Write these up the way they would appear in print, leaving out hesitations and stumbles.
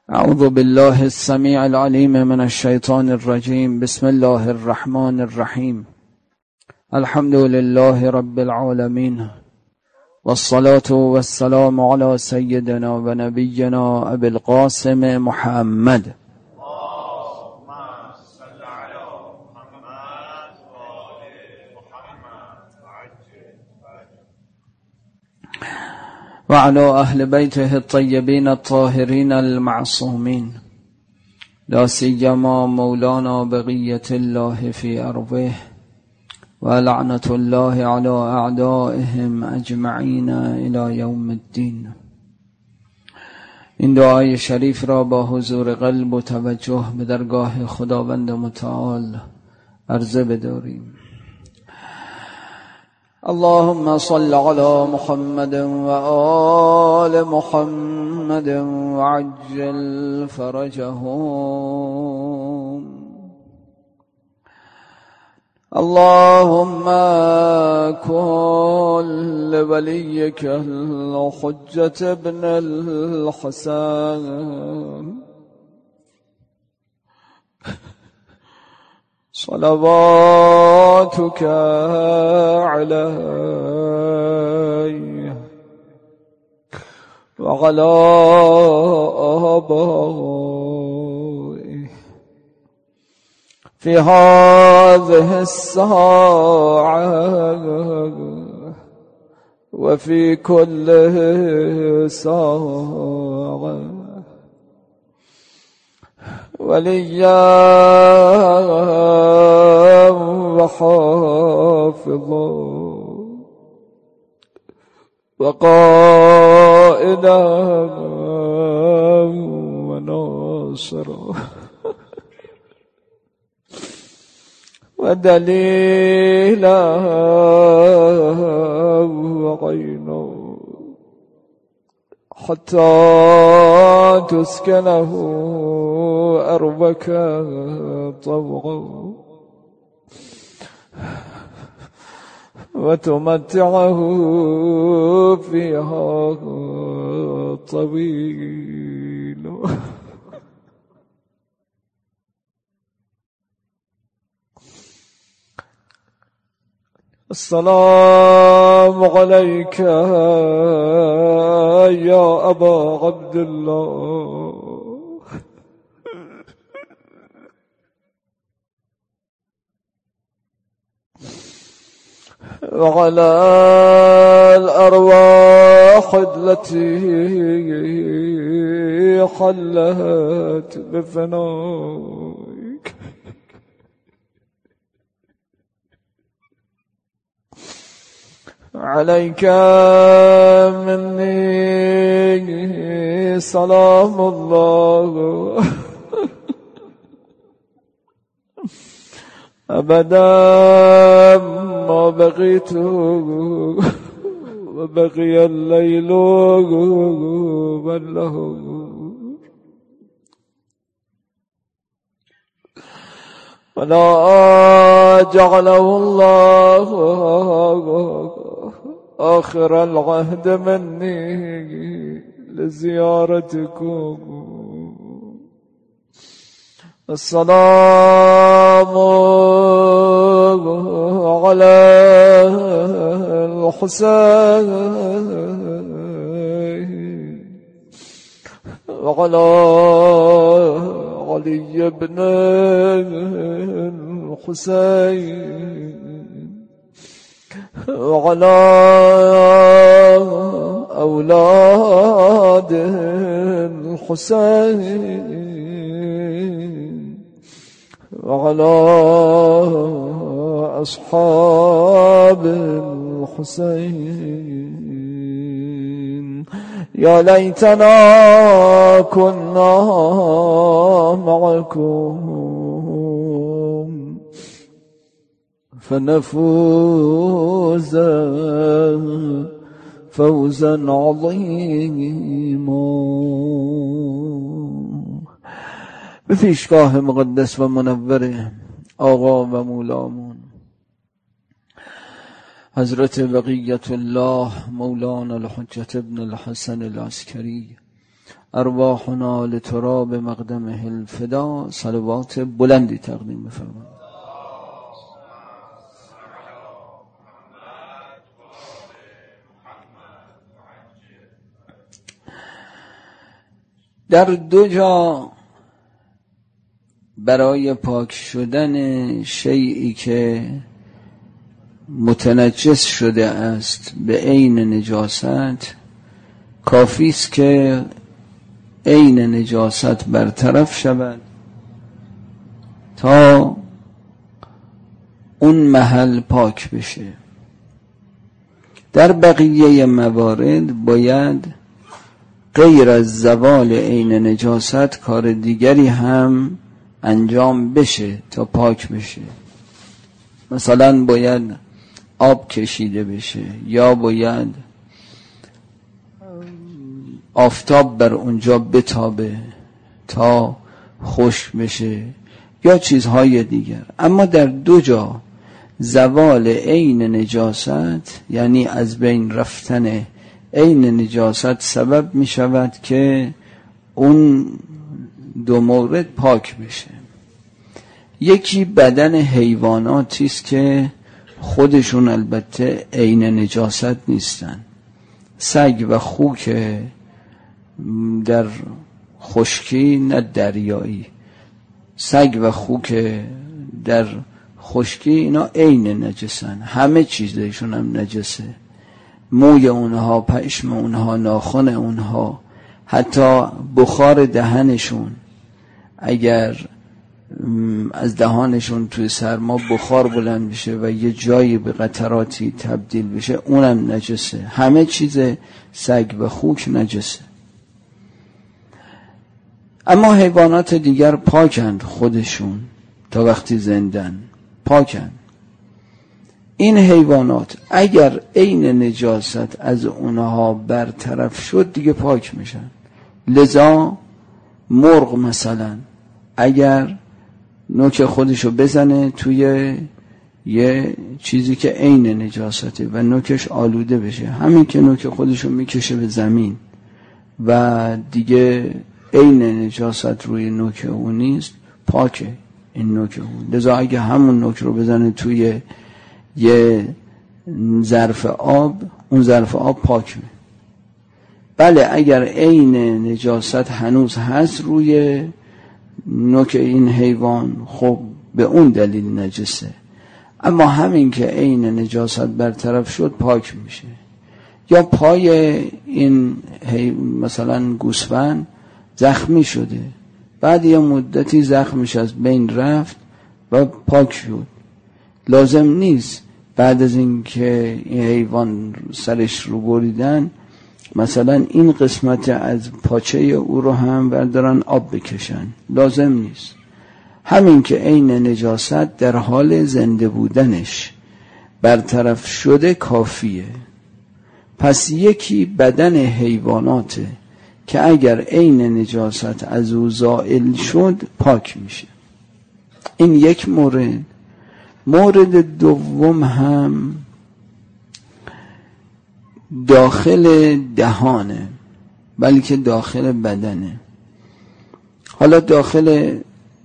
اعوذ بالله السمیع العلیم من الشیطان الرجیم. بسم الله الرحمن الرحیم. الحمد لله رب العالمین والصلاة والسلام على سیدنا و نبینا ابی القاسم محمد. وعلى أهل بيته الطيبين الطاهرين المعصومين، لا سيما مولانا بقية الله في أرضه، ولعنة الله على أعدائهم أجمعين إلى يوم الدين. این دعای شریف را با حضور قلب و توجه به درگاه خداوند متعال عرضه بداریم. اللهم صل على محمد وآل محمد وعجل فرجهم. اللهم كن لوليك الحجة ابن الحسن صلواتك عليه وعلى آبائه في هذه الساعة وفي كل ساعة وليا وحافظا وقائدا وناصرا ودليلا وعينا حتى تسكنه أرضك طوعا وتمتعه فيها طويل. السلام عليك يا أبا عبد الله وعلى الأرواح التي حلت بفنائك عليك مني سلام الله أبدا ما بقيت وبقي الليل والنهار ولا جعله الله آخر العهد مني لزيارتكم. السلام على الحسين وعلى علي بن الحسين وعلى أولاد الحسين وعلى أصحاب الحسين. يا ليتنا كنا معكم فنفوز فوزا عظيما. به پیشگاه مقدس و منور آقا و مولامون حضرت بقیت الله مولانا الحجة ابن الحسن العسکری ارواحنا لتراب مقدمه الفدا. صلوات بلندی تقدیم بفرمایید. در دو جا برای پاک شدن شیئی که متنجس شده است به عین نجاست، کافی است که عین نجاست برطرف شود تا اون محل پاک بشه. در بقیه موارد باید غیر از زوال عین نجاست کار دیگری هم انجام بشه تا پاک بشه. مثلا باید آب کشیده بشه، یا باید آفتاب بر اونجا بتابه تا خشک بشه، یا چیزهای دیگر. اما در دو جا زوال عین نجاست، یعنی از بین رفتن عین نجاست، سبب می شود که اون دو مورد پاک بشه. یکی بدن حیواناتی است که خودشون البته عین نجاست نیستن. سگ و خوک در خشکی، نه دریایی، سگ و خوک در خشکی اینا عین نجسن، همه چیزشون هم نجسه. موی اونها، پشم اونها، ناخن اونها، حتی بخار دهنشون، اگر از دهانشون توی سرما بخار بلند بشه و یه جایی به قطراتی تبدیل بشه، اونم نجسه. همه چیز سگ و خوک نجسه. اما حیوانات دیگر پاکند، خودشون تا وقتی زندن پاکند. این حیوانات اگر عین نجاست از اونها برطرف شد دیگه پاک میشن. لذا مرغ مثلا اگر نوک خودشو بزنه توی یه چیزی که عین نجاسته و نوکش آلوده بشه، همین که نوک خودشو میکشه به زمین و دیگه عین نجاست روی نوک اون نیست، پاکه این نوک اون. لذا اگه همون نوک رو بزنه توی یه ظرف آب، اون ظرف آب پاک میشه. بله اگر عین نجاست هنوز هست روی نوک این حیوان، خب به اون دلیل نجسه. اما همین که عین نجاست برطرف شد پاک میشه. یا پای این مثلا گوسفند زخمی شده، بعد یه مدتی زخمش از بین رفت و پاک شد. لازم نیست بعد از این که این حیوان سرش رو بریدن مثلا این قسمت از پاچه او رو هم بردارن آب بکشن، لازم نیست. همین که عین نجاست در حال زنده بودنش برطرف شده کافیه. پس یکی بدن حیواناته که اگر عین نجاست از او زائل شد پاک میشه. این یک مورد. مورد دوم هم داخل دهانه، بلکه داخل بدنه. حالا داخل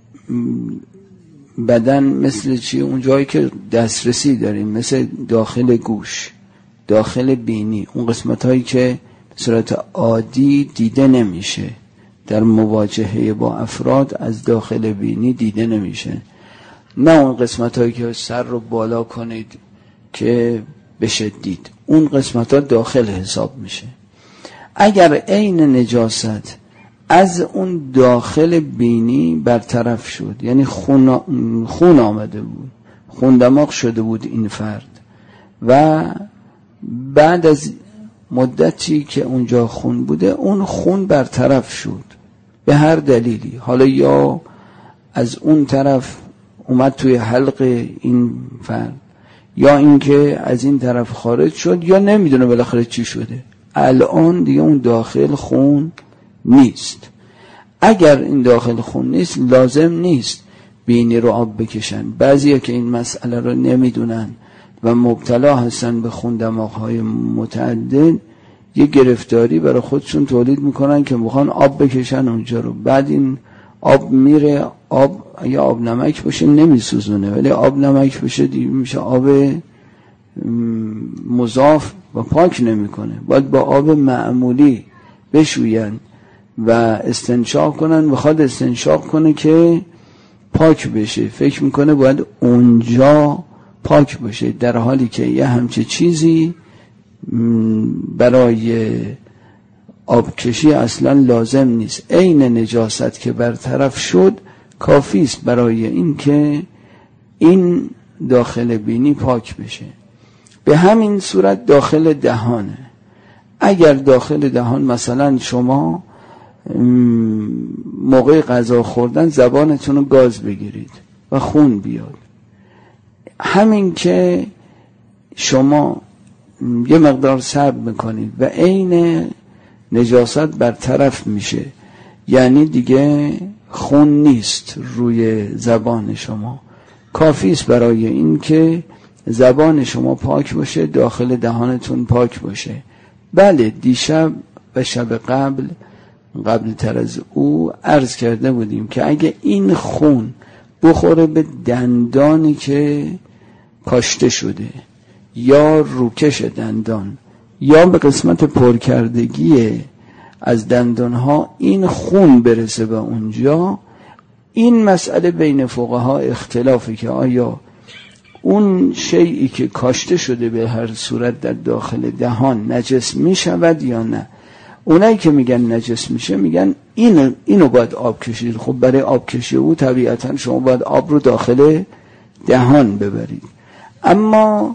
بدن مثل چی؟ اون جایی که دسترسی داریم، مثل داخل گوش، داخل بینی، اون قسمت هایی که به صورت عادی دیده نمیشه، در مواجهه با افراد از داخل بینی دیده نمیشه. نه اون قسمت هایی که سر رو بالا کنید که بشه دید، اون قسمت ها داخل حساب میشه. اگر عین نجاست از اون داخل بینی برطرف شد، یعنی خون آمده بود، خون دماغ شده بود این فرد، و بعد از مدتی که اونجا خون بوده اون خون برطرف شد به هر دلیلی، حالا یا از اون طرف اومد توی حلق این فرد، یا اینکه از این طرف خارج شد، یا نمیدونه بالاخره چی شده، الان دیگه اون داخل خون نیست. اگر این داخل خون نیست لازم نیست بینی رو آب بکشن. بعضیا که این مسئله رو نمیدونن و مبتلا هستن به خون دماغ‌های متعدد، یه گرفتاری برای خودشون تولید میکنن که میخوان آب بکشن اونجا رو. بعد این آب میره، آب یا آب نمک باشه نمیسوزونه، ولی آب نمک باشه دیگه میشه آب مضاف و پاک نمیکنه. باید با آب معمولی بشوین و استنشاق کنن. بخواد استنشاق کنه که پاک بشه، فکر میکنه باید اونجا پاک باشه، در حالی که یه همچه چیزی برای آبکشی اصلا لازم نیست. عین نجاست که برطرف شد کافی است برای این که این داخل بینی پاک بشه. به همین صورت داخل دهانه. اگر داخل دهان مثلا شما موقع غذا خوردن زبانتون رو گاز بگیرید و خون بیاد، همین که شما یه مقدار صبر میکنید و عین نجاست برطرف میشه، یعنی دیگه خون نیست روی زبان شما، کافی است برای این که زبان شما پاک باشه، داخل دهانتون پاک باشه. بله، دیشب و شب قبل تر از او عرض کرده بودیم که اگه این خون بخوره به دندانی که کاشته شده یا روکش دندان یا به قسمت پرکردگی از دندانها، این خون برسه به اونجا، این مسئله بین فقها اختلافی که آیا اون شیئی که کاشته شده به هر صورت در داخل دهان نجس می شود یا نه. اونایی که میگن نجس میشه میگن اینو باید آب کشید. خب برای آب کشی او طبیعتا شما باید آب رو داخل دهان ببرید. اما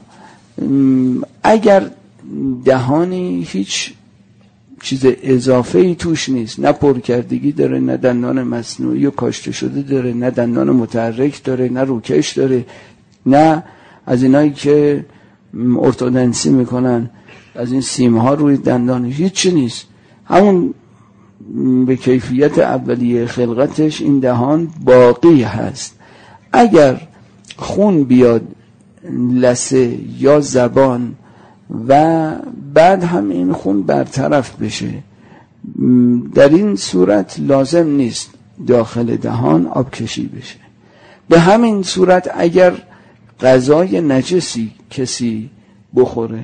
اگر دهانی هیچ چیز اضافه‌ای توش نیست، نه پرکردگی داره، نه دندان مصنوعی و کاشته شده داره، نه دندان متحرک داره، نه روکش داره، نه از اینایی که ارتودنسی میکنن از این سیمها روی دندان، هیچ نیست، همون به کیفیت اولیه خلقتش این دهان باقی هست. اگر خون بیاد لثه یا زبان و بعد هم این خون برطرف بشه، در این صورت لازم نیست داخل دهان آب کشی بشه. به همین صورت اگر غذای نجسی کسی بخوره،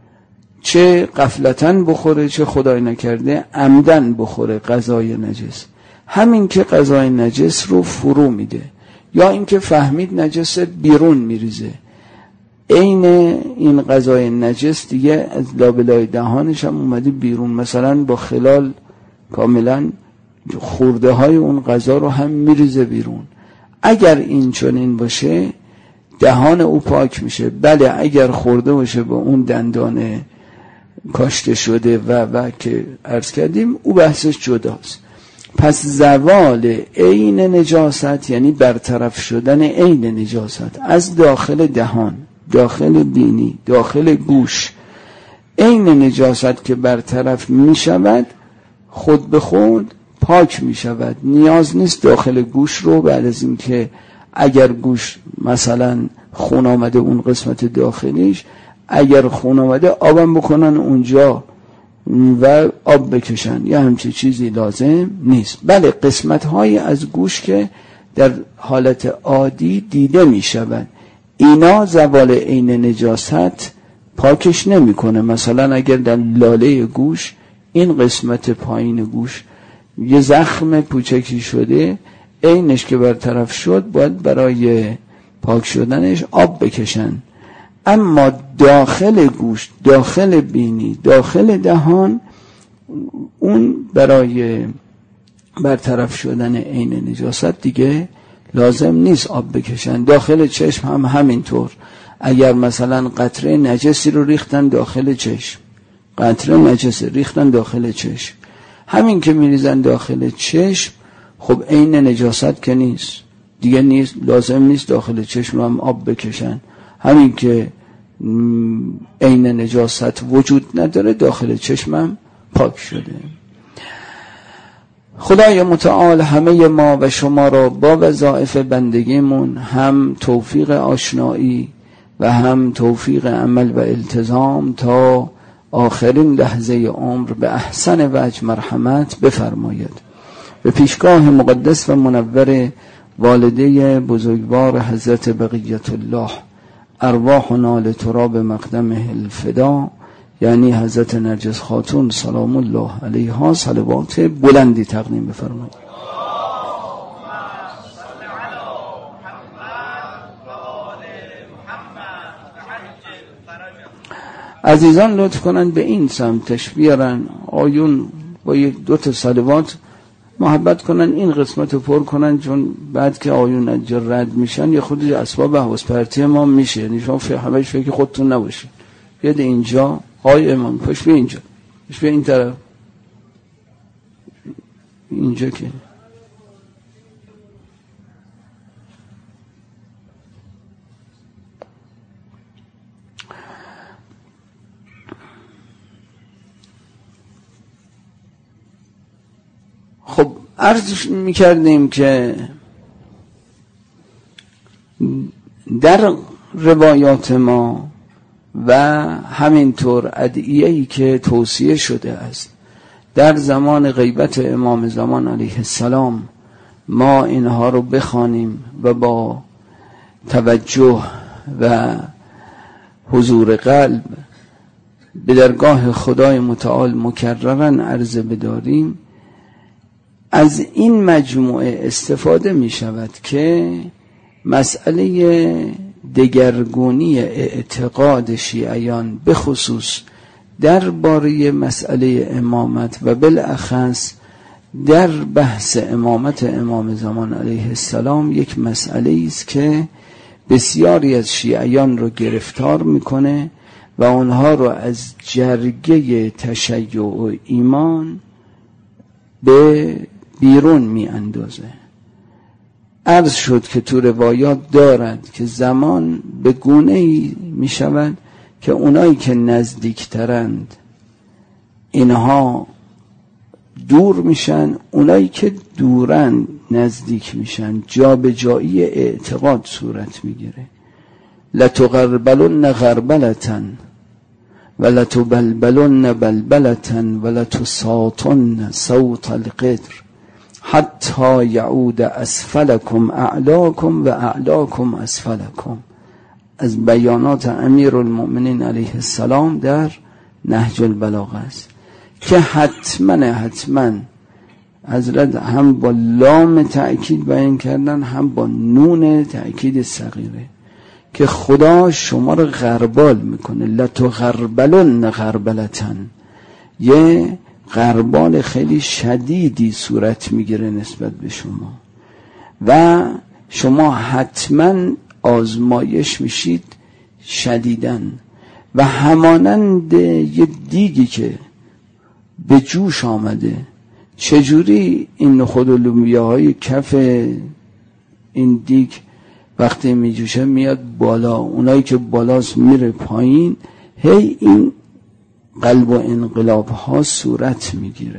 چه غفلتاً بخوره چه خدای نکرده عمدن بخوره غذای نجس، همین که غذای نجس رو فرو میده یا اینکه فهمید نجس بیرون میریزه، عین این غذای نجس دیگه از لابلای دهانش هم اومده بیرون، مثلا با خلال کاملا خورده های اون غذا رو هم میریزه بیرون. اگر این چنین باشه دهان او پاک میشه. بله، اگر خورده باشه با اون دندان کاشته شده و که عرض کردیم او بحثش جداست. پس زوال عین نجاست یعنی برطرف شدن عین نجاست از داخل دهان، داخل بینی، داخل گوش، عین نجاست که برطرف می شود خود به خود پاک می شود. نیاز نیست داخل گوش رو بعد از این که اگر گوش مثلا خون آمده اون قسمت داخلیش، اگر خون آمده آبم بکنن اونجا و آب بکشن یا همچه چیزی لازم نیست. بله، قسمت های از گوش که در حالت عادی دیده می شود، اینا زوال عین نجاست پاکش نمی کنه. مثلا اگر در لاله گوش این قسمت پایین گوش یه زخم کوچکی شده، عینش که برطرف شد باید برای پاک شدنش آب بکشن. اما داخل گوش، داخل بینی، داخل دهان، اون برای برطرف شدن عین نجاست دیگه لازم نیست آب بکشن. داخل چشم هم همینطور. اگر مثلا قطره نجسی رو ریختن داخل چشم، قطره نجسی ریختن داخل چشم، همین که میریزن داخل چشم خب عین نجاست که نیست دیگه، نیست، لازم نیست داخل چشم هم آب بکشن. همین که عین نجاست وجود نداره داخل چشمم پاک شده. خدای متعال همه ما و شما را با وظایف بندگیمون هم توفیق آشنایی و هم توفیق عمل و التزام تا آخرین لحظه عمر به احسن وجه مرحمت بفرماید. به پیشگاه مقدس و منور والده بزرگوار حضرت بقیت الله ارواحنا لتراب مقدمه الفدا، یعنی حضرت نرجس خاتون سلام الله علیها، صلوات بلندی تقدیم بفرمایید. عزیزان لطف کنن به این سمتش بیارن آیون با یک دو تا صلوات محبت کنن، این قسمت رو پر کنن، چون بعد که آیون از جا رد میشن یه خودی اسباب حواس پرتی ما میشه، یعنی شما همش فکر خودتون نباشه. بیاد اینجا آقای امام، پشت به اینجا، پشت به این طرف، اینجا که خب عرض میکردیم که در روایات ما و همینطور ادعیه‌ای که توصیه شده است در زمان غیبت امام زمان علیه السلام ما اینها رو بخوانیم و با توجه و حضور قلب به درگاه خدای متعال مکررن عرض بداریم. از این مجموعه استفاده می شود که مسئله دگرگونی اعتقاد شیعیان به خصوص درباره مسئله امامت و بالاخص در بحث امامت امام زمان علیه السلام یک مسئله است که بسیاری از شیعیان رو گرفتار میکنه و اونها رو از جرگه تشیع و ایمان به بیرون می اندازه. عرض شد که تو روایات دارد که زمان به گونه‌ای می شود که اونایی که نزدیکترند اینها دور میشن، اونایی که دورن نزدیک میشن، جا به جایی اعتقاد صورت میگیره. لتغربلن غربلتن و لتبلبلن بلبلتن و لتساطن صوت القدر حتی یعود اسفلکم اعلاکم و اعلاکم اسفلکم. از بیانات امیر المؤمنین علیه السلام در نهج البلاغه است که حتما حضرت هم با لام تأکید بیان کردن هم با نون تأکید صغیره که خدا شما رو غربال میکنه. لتغربلن غربلتن، یه غربال خیلی شدیدی صورت میگیره نسبت به شما و شما حتما آزمایش میشید شدیدن و همانند یه دیگی که به جوش آمده. چجوری این نخود و لوبیاهای کف این دیگ وقتی میجوشه میاد بالا، اونایی که بالاست میره پایین، هی این قلب و انقلاب ها صورت میگیره.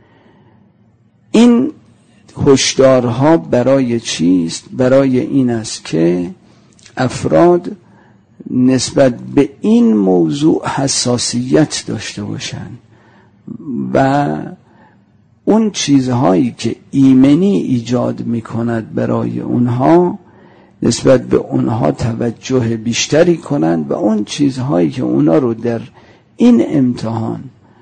این هشدارها برای چیست؟ برای این است که افراد نسبت به این موضوع حساسیت داشته باشن و اون چیزهایی که ایمنی ایجاد میکند برای اونها نسبت به اونها توجه بیشتری کنند و اون چیزهایی که اونها رو در این امتحان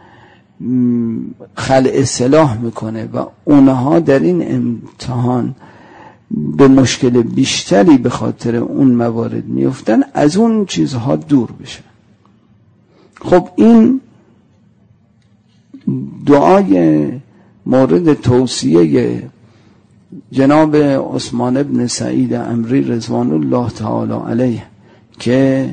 خلع سلاح میکنه و اونها در این امتحان به مشکل بیشتری به خاطر اون موارد میفتن، از اون چیزها دور بشن. خب این دعای مورد توصیه جناب عثمان ابن سعید عمری رضوان الله تعالی علیه که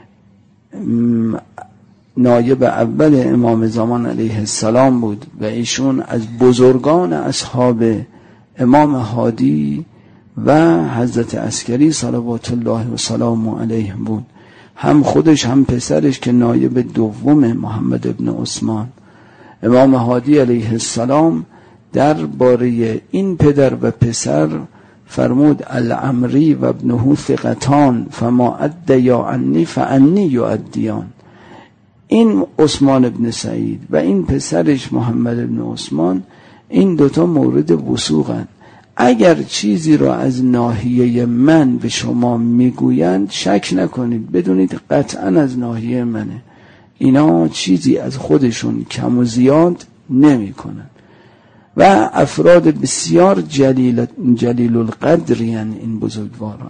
نایب اول امام زمان علیه السلام بود و ایشون از بزرگان اصحاب امام هادی و حضرت عسکری صلوات الله و سلام علیه بود، هم خودش هم پسرش که نایب دوم محمد ابن عثمان. امام هادی علیه السلام در باره این پدر و پسر فرمود العمری و ابنه ثقتان فما ادیا عنی فعنی یؤدیان. این عثمان ابن سعید و این پسرش محمد ابن عثمان، این دوتا مورد وثوقن. اگر چیزی را از ناحیه من به شما میگویند شک نکنید، بدونید قطعا از ناحیه منه. اینا چیزی از خودشون کم و زیاد نمی کنن و افراد بسیار جلیل القدری هستند این بزرگواران.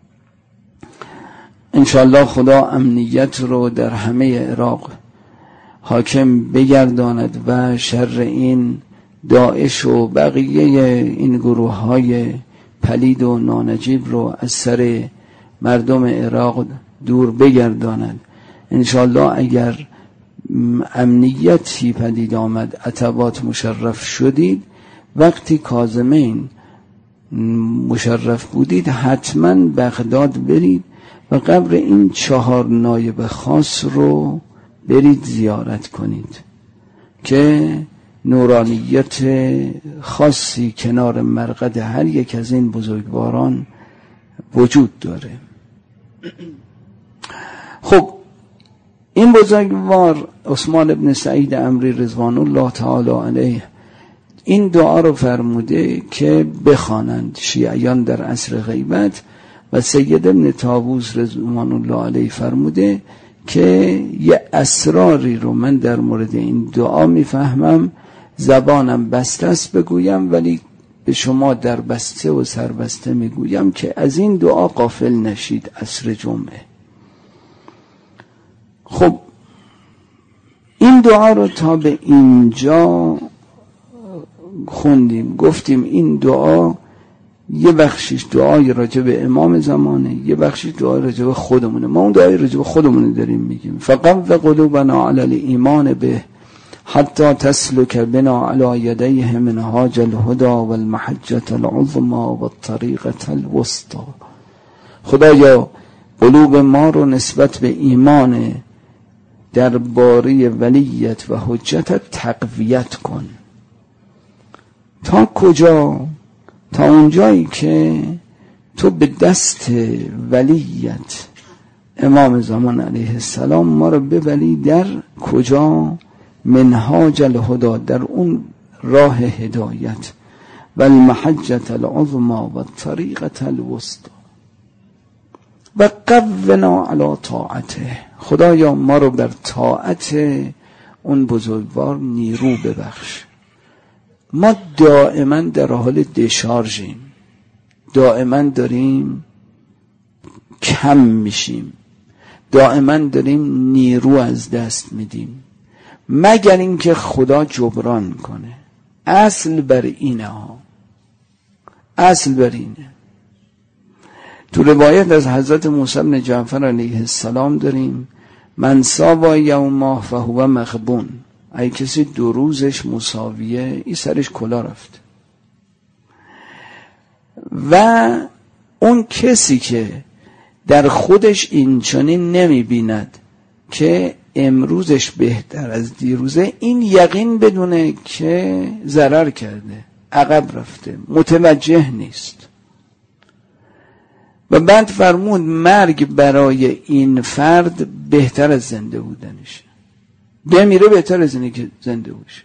انشاءالله خدا امنیت رو در همه عراق حاکم بگرداند و شر این داعش و بقیه این گروه های پلید و نانجیب رو از سر مردم عراق دور بگرداند. انشاءالله اگر امنیتی پدید آمد، عتبات مشرف شدید، وقتی کاظمین مشرف بودید حتما بغداد برید و قبر این 4 نایب خاص رو برید زیارت کنید که نورانیت خاصی کنار مرقد هر یک از این بزرگواران وجود داره. خب این بزرگوار عثمان ابن سعید عمری رضوان الله تعالی علیه این دعا رو فرموده که بخوانند شیعیان در عصر غیبت و سید ابن طاووس رضوان الله علیه فرموده که یه اسراری رو من در مورد این دعا میفهمم، زبانم بسته است بگویم، ولی به شما در بسته و سربسته میگویم که از این دعا غافل نشید عصر جمعه. خب این دعا رو تا به اینجا خوندیم، گفتیم این دعا یه بخشش دعای راجع به امام زمانه، یه بخشش دعای راجع به خودمونه. ما اون دعای راجع به خودمونه داریم میگیم. فقط قلوبنا علی الایمان به حتی تسلک بنا علی یدیه منهاج الهدى والمحجة العظمى والطریقة الوسطى. خدایا قلوب ما رو نسبت به ایمان درباره ولیت و حجتت تقویت کن. تا کجا؟ تا اونجایی که تو به دست ولیت امام زمان علیه السلام ما رو ببری در کجا؟ منهاج الهدى، در اون راه هدایت، و المحجة العظمى و طریقة الوسطى و قونا علی طاعته. خدایا ما رو بر طاعت اون بزرگوار نیرو ببخش. ما دائما در حال دشارژیم، دائما داریم کم میشیم، دائما داریم نیرو از دست میدیم، مگر اینکه خدا جبران کنه. اصل بر اینه ها، اصل بر اینه. تو روایت از حضرت موسی بن جعفر علیه السلام داریم من ساوا یومه فهو مغبون، اگه کسی 2 روزش مساویه این سرش کلا رفت. و اون کسی که در خودش این چنین نمی بیند که امروزش بهتر از دیروزه، این یقین بدونه که ضرر کرده، عقب رفته، متوجه نیست. و بعد فرمود مرگ برای این فرد بهتر از زنده بودنشه، بمیره بهتر از اینه که زنده باشه.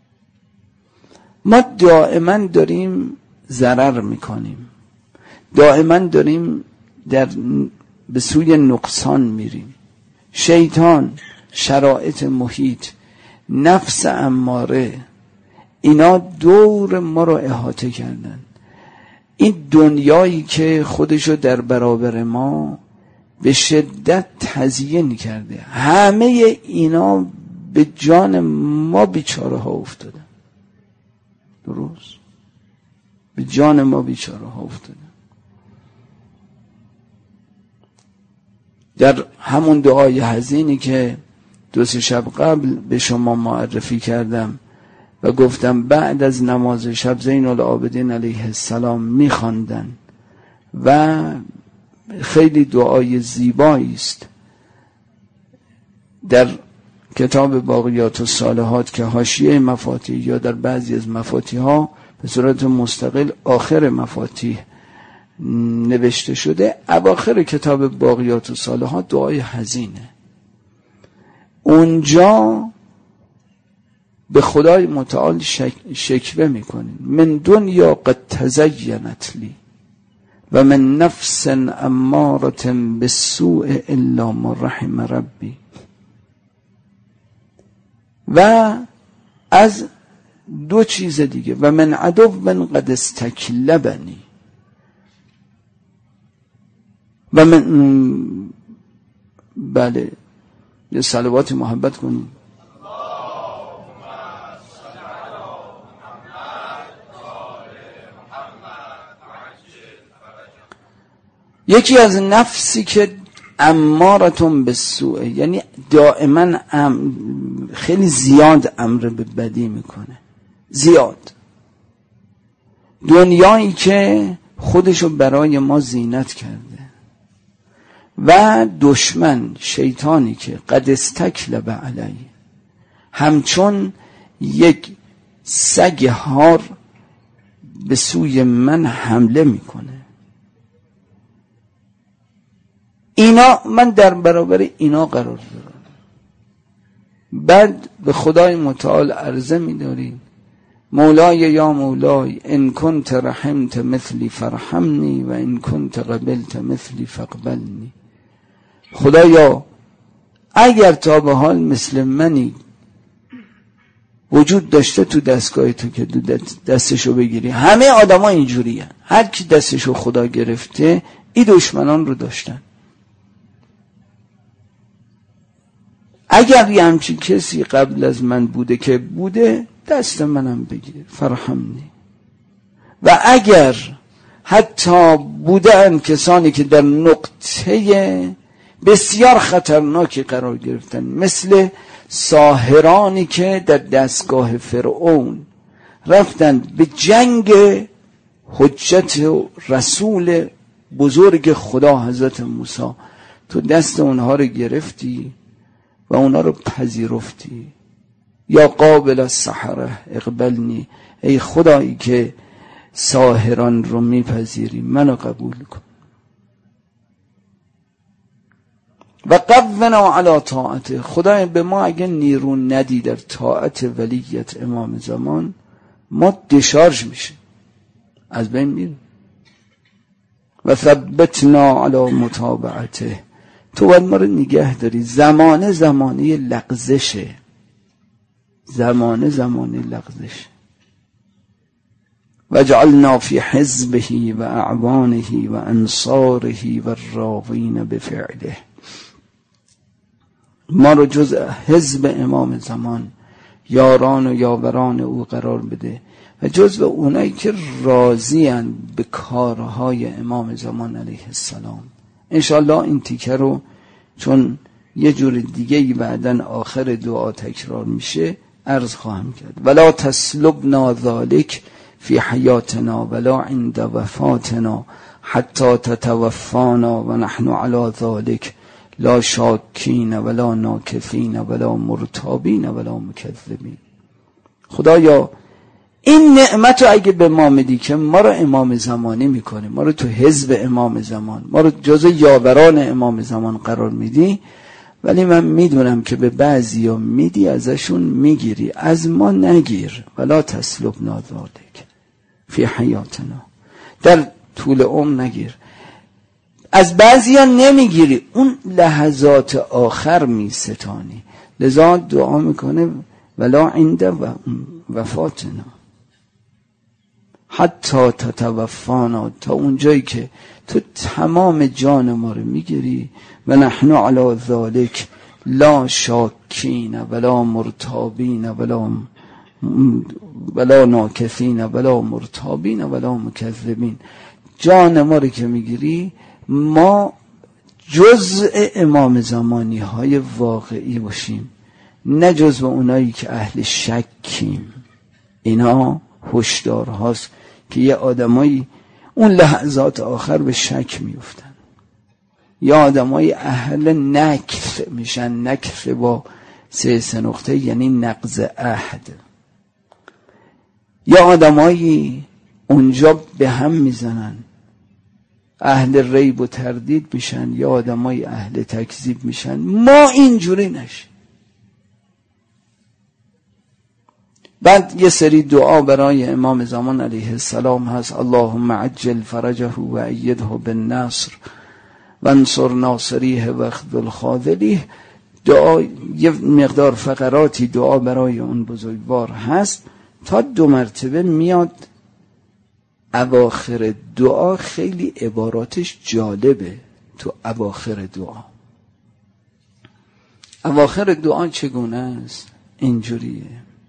ما دائما داریم ضرر میکنیم، دائما داریم به سوی نقصان میریم. شیطان، شرایط محیط، نفس اماره، اینا دور ما رو احاطه کردن. این دنیایی که خودشو در برابر ما به شدت تزیین کرده، همه اینا به جان ما بیچاره ها افتادن. درست؟ به جان ما بیچاره ها افتادن. در همون دعای حزینی که 2-3 شب قبل به شما معرفی کردم و گفتم بعد از نماز شب زین العابدین علیه السلام میخواندن و خیلی دعای زیبایی است. در کتاب باقیات الصالحات که حاشیه مفاتیح یا در بعضی از مفاتیح ها به صورت مستقل آخر مفاتیح نوشته شده، اواخر کتاب باقیات الصالحات دعای حزینه. اونجا به خدای متعال شکوه میکنین من دنیا قد تزینت لی و من نفس امارة بالسوء الا ما رحم ربی. و از دو چیز دیگه و من عدو من قد استکلبنی و من بله یه صلوات محبت کنیم. یکی از نفسی که امارتون به سوء، یعنی دائما خیلی زیاد امر به بدی میکنه، زیاد. دنیایی که خودشو برای ما زینت کرده و دشمن شیطانی که قد استکلب علی، همچون یک سگ هار به سوی من حمله میکنه. اینا من در برابر اینا قرار دارم. بعد به خدای متعال عرضه می‌داریم مولای یا مولای ان کنت رحمت مثلی فرحمنی و ان کنت قبلت مثلی فقبلنی. خدایا اگر تا به حال مثل منی وجود داشته تو دستگاه تو که دستشو بگیری. همه آدم ها اینجوری هن. هر کی دستشو خدا گرفته این دشمنان رو داشتن. اگر یه همچین کسی قبل از من بوده که بوده دست منم بگیر فرحمنی. و اگر حتی بودن کسانی که در نقطه بسیار خطرناکی قرار گرفتن، مثل ساحرانی که در دستگاه فرعون رفتن به جنگ حجت رسول بزرگ خدا حضرت موسی، تو دست اونها رو گرفتی و اونا رو پذیرفتی. یا قابل السحره اقبلنی، ای خدایی که ساحران رو میپذیری منو قبول کن. و قونا علی طاعته، خدای به ما اگه نیرو ندی در طاعت ولیت امام زمان ما دشارژ میشه، از بین میریم. و ثبتنا علی متابعته، تو باید ما رو نگه داری. زمانه لغزشه، زمانه لغزش. و جعلنا فی حزبه و اعوانه و انصاره و الراضین بفعله، ما رو جز حزب امام زمان، یاران و یاوران او قرار بده و جز اونایی که راضی‌اند به کارهای امام زمان علیه السلام. انشاءالله این تیکه رو چون یه جور دیگه بعدن آخر دعا تکرار میشه عرض خواهم کرد. ولا تسلبنا ذلك فی حیاتنا ولا عند وفاتنا حتی تتوفانا و نحن علی ذلك لا شاکین ولا ناکفین ولا مرتابین ولا مکذبین. خدایا این نعمت رو اگه به ما میدی که ما رو امام زمانی میکنه، ما رو تو حزب امام زمان، ما رو جزء یاوران امام زمان قرار میدی، ولی من میدونم که به بعضیا میدی ازشون میگیری، از ما نگیر. ولا تسلبنا ذلک فی حیاتنا، در طول عمر نگیر. از بعضیا نمیگیری، اون لحظات آخر میستانی. لذا دعا میکنه ولا عند وفاتنا حتی تتوفانا، تا اونجایی که تو تمام جان ما رو میگیری. و نحن علی ذلك لا شاکین ولا مرتابین ولا ناکفین ولا مرتابین ولا مکذبین. جان ما رو که میگیری ما جزء امام زمانی های واقعی باشیم، نه جزء اونایی که اهل شکیم. اینا هشدار هاست که یه آدمایی اون لحظات آخر به شک میفتن، یا آدمای اهل نکث میشن. نکث با 3 نقطه یعنی نقض عهد. یا آدمایی اونجا به هم میزنن، اهل ریب و تردید میشن، یا آدمای اهل تکذیب میشن. ما اینجوری نشیم. بعد یه سری دعا برای امام زمان علیه السلام هست. اللهم عجل فرجه و ایده بالنصر و انصر ناصریه و اخذل خاذلیه. دعا یه مقدار فقراتی دعا برای اون بزرگوار هست. تا 2 مرتبه میاد اواخر دعا. خیلی عباراتش جالبه. تو اواخر دعا چگونه است؟ اینجوریه: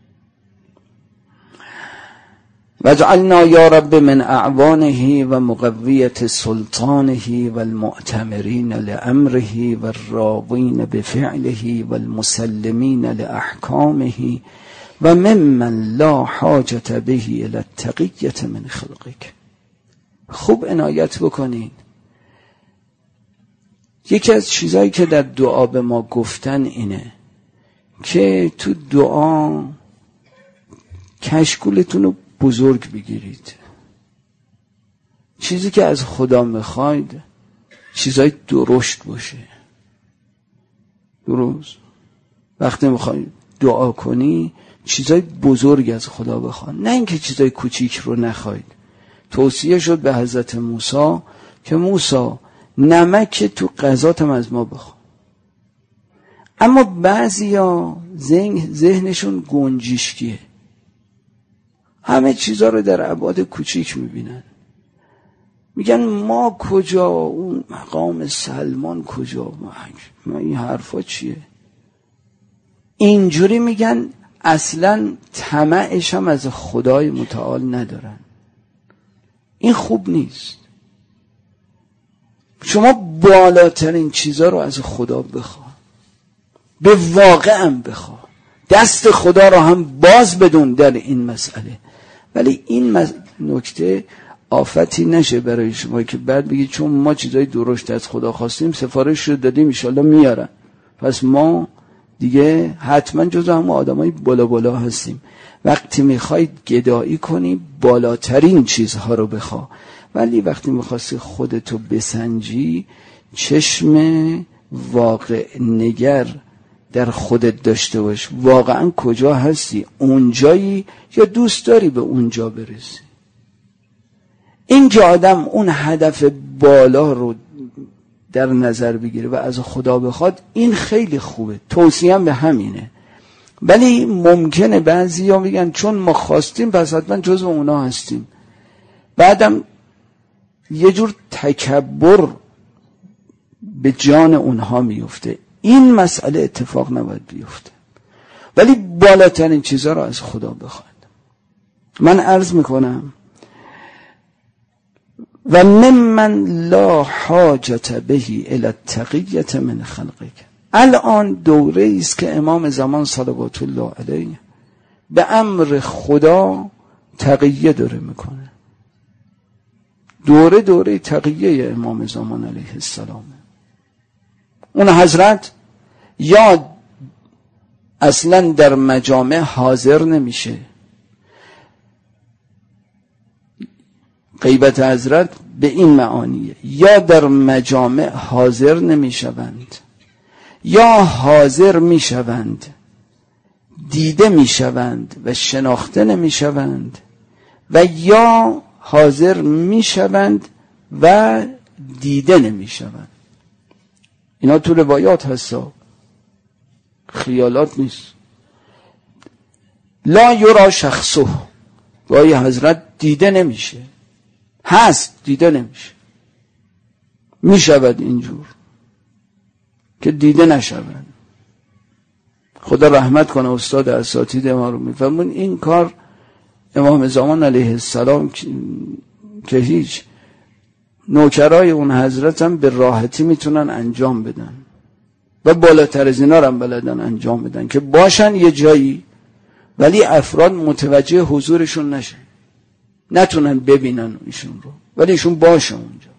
واجعلنا یا رب من اعوانه و مقویت سلطانه و المؤتمرین لامره و الراضین بفعله و المسلمین لاحکامه و ممن لا حاجت به الی التقیة من خلقک. خوب عنایت بکنید. یکی از چیزایی که در دعا به ما گفتن اینه که تو دعا کشکولتون رو بزرگ بگیرید. چیزی که از خدا میخواید چیزای درشت باشه. درست وقتی میخواید دعا کنی چیزای بزرگ از خدا بخوان، نه اینکه چیزای کوچیک رو نخواید. توصیه شد به حضرت موسی که موسی نمک تو غذاتم از ما بخواه. اما بعضیا ذهنشون گنجشکیه، همه چیزا رو در ابعاد کوچیک میبینن. میگن ما کجا، اون مقام سلمان کجا، ما این حرفا چیه؟ اینجوری میگن. اصلا طمعش هم از خدای متعال ندارن. این خوب نیست. شما بالاترین چیزا رو از خدا بخوا، به واقع هم بخوا، دست خدا رو هم باز بدون در این مسئله. ولی این نکته آفتی نشه برای شما که بعد بگید چون ما چیزای درشت از خدا خواستیم سفارش رو دادیم انشالله میارن، پس ما دیگه حتما جزو هم آدمای بالا بالا هستیم. وقتی میخواید گدایی کنی بالاترین چیزها رو بخوا. ولی وقتی میخواستی خودتو بسنجی، چشم واقع نگر در خودت داشته باش. واقعا کجا هستی؟ اونجایی یا دوست داری به اونجا برسی؟ اینجا آدم اون هدف بالا رو در نظر بگیره و از خدا بخواد، این خیلی خوبه. توصیه‌ام به همینه. ولی ممکنه بعضیا میگن چون ما خواستیم پس حتما جزو اونا هستیم. بعدم یه جور تکبر به جان اونها میفته. این مسئله اتفاق نباید بیفته. ولی بالاترین چیزها رو از خدا بخواید. من عرض میکنم و ممن لا حاجت به الی التقیة من خلقک. الان دوره است که امام زمان صلوات الله علیه به امر خدا تقیه داره میکنه. دوره تقیه امام زمان علیه السلام. اون حضرت یا اصلا در مجامع حاضر نمیشه، غیبت حضرت به این معانیه، یا در مجامع حاضر نمیشوند، یا حاضر میشوند دیده میشوند و شناخته نمیشوند، و یا حاضر میشوند و دیده نمیشوند. اینا تو روایات هستا، خیالات نیست. لا یرا شخصه، گاهی حضرت دیده نمیشه، هست دیده نمیشه. میشود اینجور که دیده نشود. خدا رحمت کنه استاد اساتید ما رو میفهمون. این کار امام زمان علیه السلام که هیچ نوکرای اون حضرت هم به راحتی میتونن انجام بدن و بالاتر از اینا هم بلدن انجام بدن که باشن یه جایی ولی افراد متوجه حضورشون نشن، نتونن ببینن ایشون رو، ولی ایشون باشه اونجا.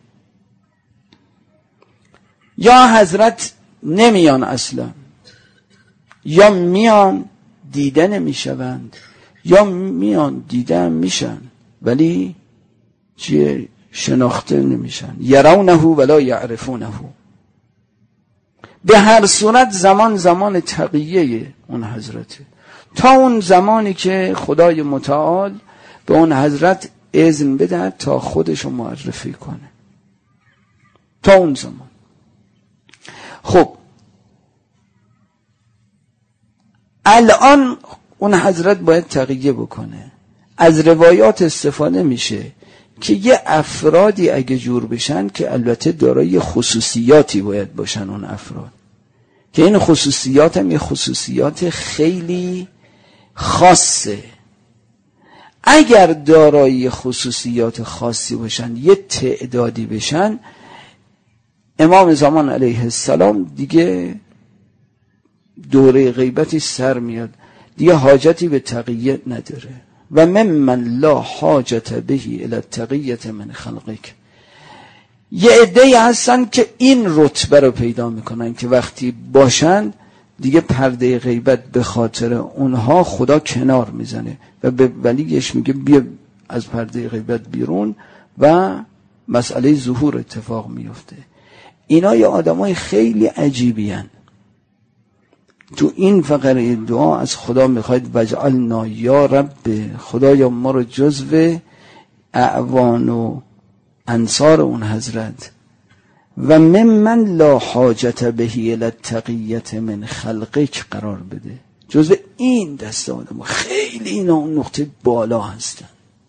یا حضرت نمیان اصلا، یا میان دیده نمیشوند، یا میان دیده هم میشن ولی چیه؟ شناخته نمیشن. یرونه ولا یعرفونه. به هر صورت زمان تقیه اون حضرته. تا اون زمانی که خدای متعال به اون حضرت اذن بده تا خودشو معرفی کنه، تا اون زمان. خب الان اون حضرت باید تقیه بکنه. از روایات استفاده میشه که یه افرادی اگه جور بشن که البته دارای خصوصیاتی باید باشن اون افراد، که این خصوصیات هم یه خصوصیات خیلی خاصه. اگر دارای خصوصیات خاصی باشن، یه تعدادی بشن، امام زمان علیه السلام دیگه دوره غیبتی سر میاد، دیگه حاجتی به تقیه نداره. و ممن لا حاجت بهی الی التقیه من خلقک. یه عده‌ای هستن که این رتبه رو پیدا میکنن که وقتی باشن دیگه پرده غیبت به خاطر اونها خدا کنار میزنه و به ولیش میگه بیا از پرده غیبت بیرون و مسئله ظهور اتفاق میفته. اینا یه آدمای خیلی عجیبی هن. تو این فقره دعا از خدا میخواید وجعلنا یا رب، خدایا ما رو جزو اعوان و انصار اون حضرت و ممن لا حاجت بهی الی التقیه من خلقک قرار بده، جزو این دسته آدم. خیلی اینا اون نقطه بالا هستن.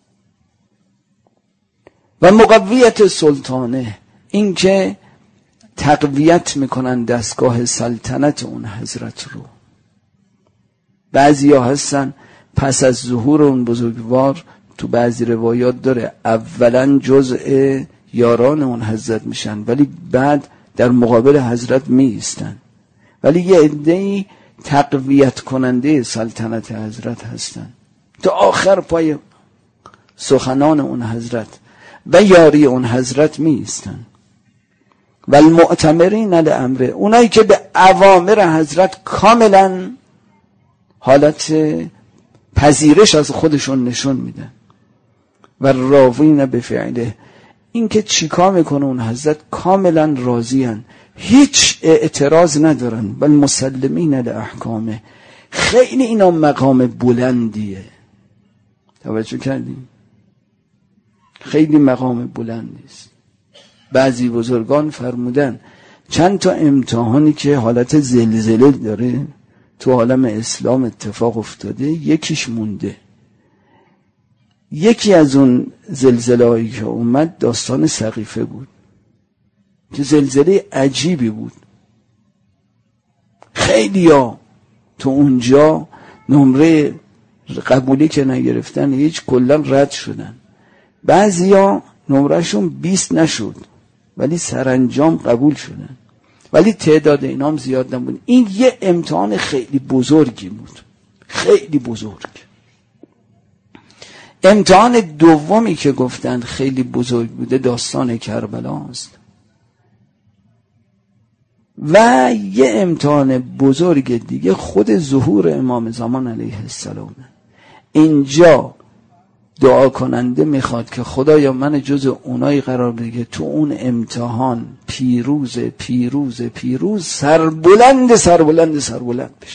و مقویت سلطانه، این که تقویت میکنن دستگاه سلطنت اون حضرت رو. بعضی ها هستن پس از ظهور اون بزرگوار، تو بعضی روایات داره اولا جزء یاران اون حضرت میشن ولی بعد در مقابل حضرت میایستن، ولی یه عده‌ای تقویت کننده سلطنت حضرت هستن تا آخر پای سخنان اون حضرت و یاری اون حضرت میایستن. و المؤتمرین لامره، اونایی که به اوامر حضرت کاملا حالت پذیرش از خودشون نشون میدن. و راضین بفعله، این که چیکار میکنه اون حضرت کاملا راضیان، هیچ اعتراض ندارن. بل مسلمین لاحکامه، خیلی اینا مقام بلندیه. توجه کردیم؟ خیلی مقام بلندیست. بعضی بزرگان فرمودن چند تا امتحانی که حالت زلزله داره تو عالم اسلام اتفاق افتاده، یکیش مونده. یکی از اون زلزله‌هایی که اومد داستان سقیفه بود که زلزله عجیبی بود. خیلیا تو اونجا نمره قبولی که نگرفتن هیچ، کلا رد شدن. بعضیا نمرهشون 20 نشد ولی سرانجام قبول شدن، ولی تعداد اینام زیاد نبود. این یه امتحان خیلی بزرگی بود، خیلی بزرگ. امتحان دومی که گفتن خیلی بزرگ بوده داستان کربلا است. و یه امتحان بزرگ دیگه خود ظهور امام زمان علیه السلام. اینجا دعا کننده میخواد که خدایا من جز اونایی قرار بده که تو اون امتحان پیروز پیروز پیروز سربلند سربلند سربلند بشه.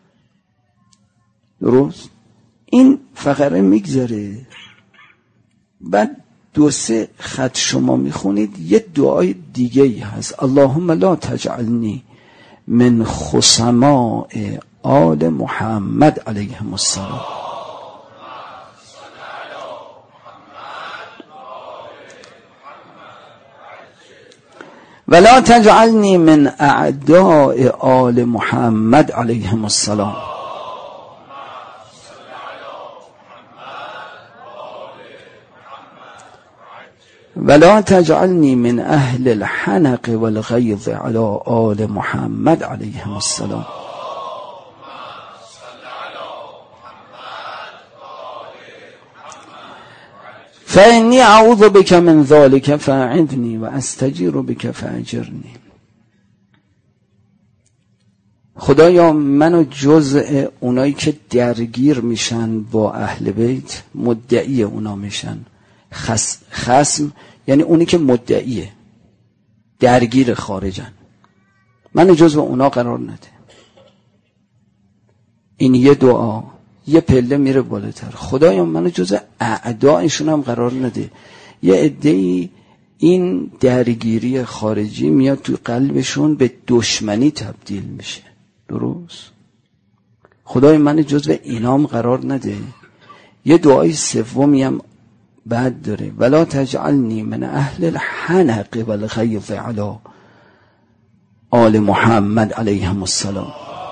درست؟ این فقره میگذره، بعد 2-3 خط شما میخونید یه دعای دیگه ای هست. اللهم لا تجعلنی من خصماء آل محمد علیهم السلام. ولا تجعلنی من اعداء آل محمد علیهم السلام. ولا تجعلنی من اهل الحنق والغیظ علی آل محمد علیهم السلام. فإني أعوذ بك من ذلك فأعذني وأستجير بك فأجرني. خدایا منو جزء اونایی که درگیر میشن با اهل بیت، مدعی اونا میشن. خصم یعنی اونی که مدعیه، درگیر خارجن، منو جزء اونا قرار نده. این یه دعا. یه پله میره بالاتر. خدایا منو جز اعدایشون هم قرار نده. یه عده‌ای این درگیری خارجی میاد تو قلبشون به دشمنی تبدیل میشه. درست؟ خدای من جزو اینام قرار نده. یه دعای سومی هم بعد داره، ولا تجعلنی من اهل الحنق والغیظ علی آل محمد علیهم السلام.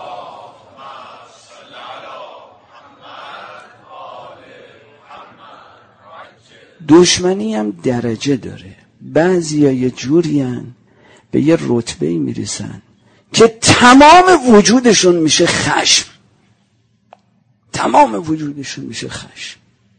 دشمنی هم درجه داره. بعضیا یه جوری هن به یه رتبه‌ای میرسن که تمام وجودشون میشه خشم. تمام وجودشون میشه خشم.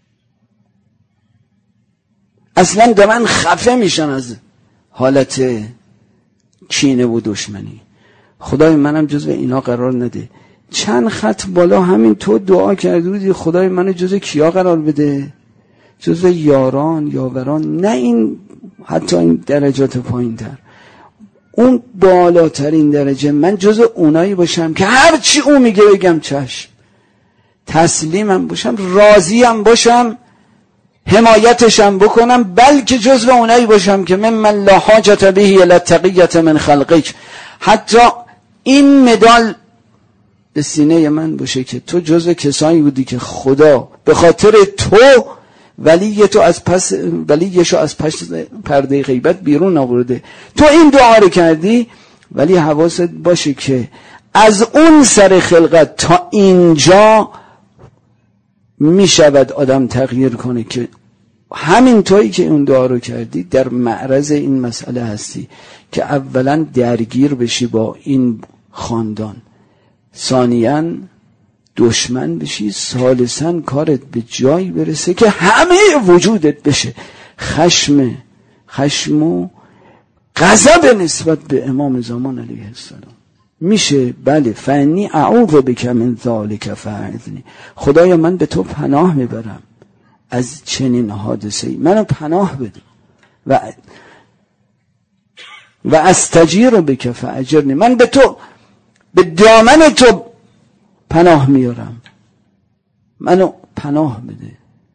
اصلا دارن خفه میشن از حالت کینه و دشمنی. خدای منم جزو اینا قرار نده. چند خط بالا همین تو دعا کرده بودی خدای منو جزو کیا قرار بده؟ جزو یاران، یاوران، نه این حتی این درجات پایین تر، اون بالاترین درجه. من جزو اونایی باشم که هر چی اون میگه بگم چشم، تسلیمم باشم، راضیم باشم، حمایتشم بکنم، بلکه جزو اونایی باشم که من لا حاجت به الا التقیة من خلقک. حتی این مدال به سینه من باشه که تو جزو کسانی بودی که خدا به خاطر تو ولیشو از پس پرده غیبت بیرون آورده. تو این دعا رو کردی، ولی حواست باشه که از اون سر خلقت تا اینجا می شود آدم تغییر کنه که همین تویی که اون دعا رو کردی در معرض این مسئله هستی که اولا درگیر بشی با این خاندان، ثانیاً دشمن بشی، ثالثاً کارت به جایی برسه که همه وجودت بشه خشم و غضب نسبت به امام زمان علیه السلام. میشه؟ بله. فانی اعوذ بک من ذلک فاعذنی. خدایا من به تو پناه میبرم از چنین حادثه‌ای، منو پناه بده. و استجیر بک فاجرنی. من به تو، به دامن تو پناه میارم، منو پناه بده.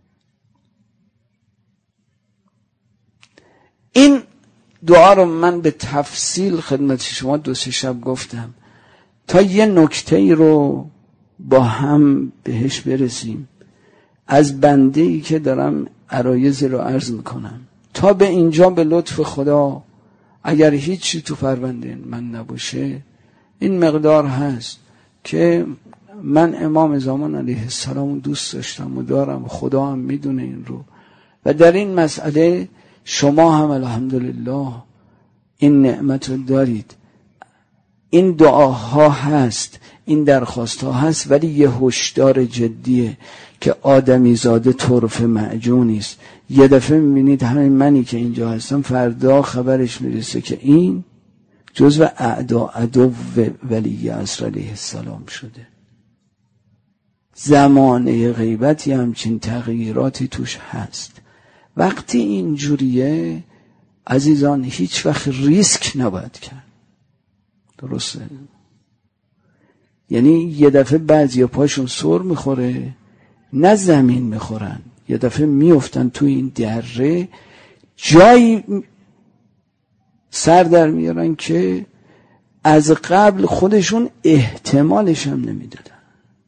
این دعا رو من به تفصیل خدمت شما 2-3 شب گفتم تا یه نکته‌ای رو با هم بهش برسیم از بنده‌ای که دارم عرایض رو عرض میکنم. تا به اینجا به لطف خدا اگر هیچی تو پرونده من نباشه، این مقدار هست که من امام زمان علیه السلام دوست داشتم و دارم، خدا هم میدونه این رو، و در این مسئله شما هم الحمدلله این نعمت رو دارید. این دعاها هست، این درخواست ها هست، ولی یه هشدار جدیه که آدمی زاده طرف معجونیست. یه دفعه میبینید همین منی که اینجا هستم فردا خبرش میرسه که این جزو عدو ولی عصر علیه السلام شده. زمانه غیبتی همچین تغییراتی توش هست. وقتی اینجوریه عزیزان هیچ وقت ریسک نباید کرد. درسته؟ یعنی یه دفعه بعضی پاشون سر میخوره، نه زمین میخورن، یه دفعه میفتن تو این دره، جایی سر در میارن که از قبل خودشون احتمالش هم نمیدادن.